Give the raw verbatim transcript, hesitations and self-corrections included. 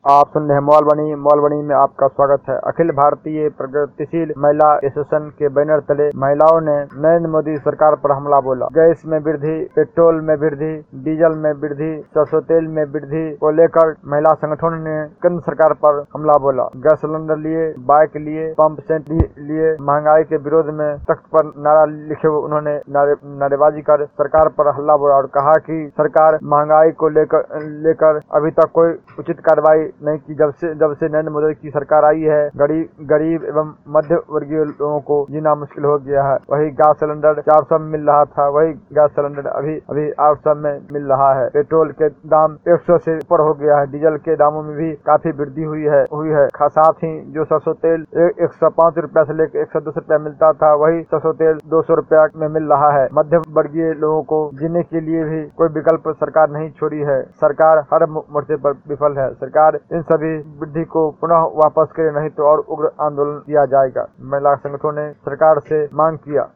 आप सुन रहे हैं मॉलबनी मॉलबनी में आपका स्वागत है। अखिल भारतीय प्रगतिशील महिला एसोसिएशन के बैनर तले महिलाओं ने नरेंद्र मोदी सरकार पर हमला बोला। गैस में वृद्धि, पेट्रोल में वृद्धि, डीजल में वृद्धि, सरसों तेल में वृद्धि को लेकर महिला संगठनों ने केंद्र सरकार पर हमला बोला। गैस सिलेंडर लिए, बाइक लिए, पंप सेट लिए, महंगाई के विरोध में तख्त पर नारा लिखे उन्होंने नारे, नारेबाजी कर सरकार पर हमला बोला और कहा कि सरकार महंगाई को लेकर लेकर अभी तक कोई उचित कार्रवाई नहीं की। जब से जब से नरेंद्र मोदी की सरकार आई है, गरीब गरीब एवं मध्य वर्गीय लोगों को जीना मुश्किल हो गया है। वही गैस सिलेंडर चार सौ में मिल रहा था, वही गैस सिलेंडर अभी अभी आठ सौ में मिल रहा है। पेट्रोल के दाम एक सौ से ऊपर हो गया है। डीजल के दामों में भी काफी वृद्धि हुई है हुई है साथ ही जो सरसों तेल एक सौ पाँच रुपया से लेकर एक सौ दस रुपया मिलता था, वही सरसों तेल दो सौ रुपया में मिल रहा है। मध्य वर्गीय लोगों को जीने के लिए भी कोई विकल्प सरकार नहीं छोड़ी है। सरकार हर मोर्चे पर विफल है। सरकार इन सभी वृद्धि को पुनः वापस करे, नहीं तो और उग्र आंदोलन किया जाएगा। महिला संगठनों ने सरकार से मांग किया।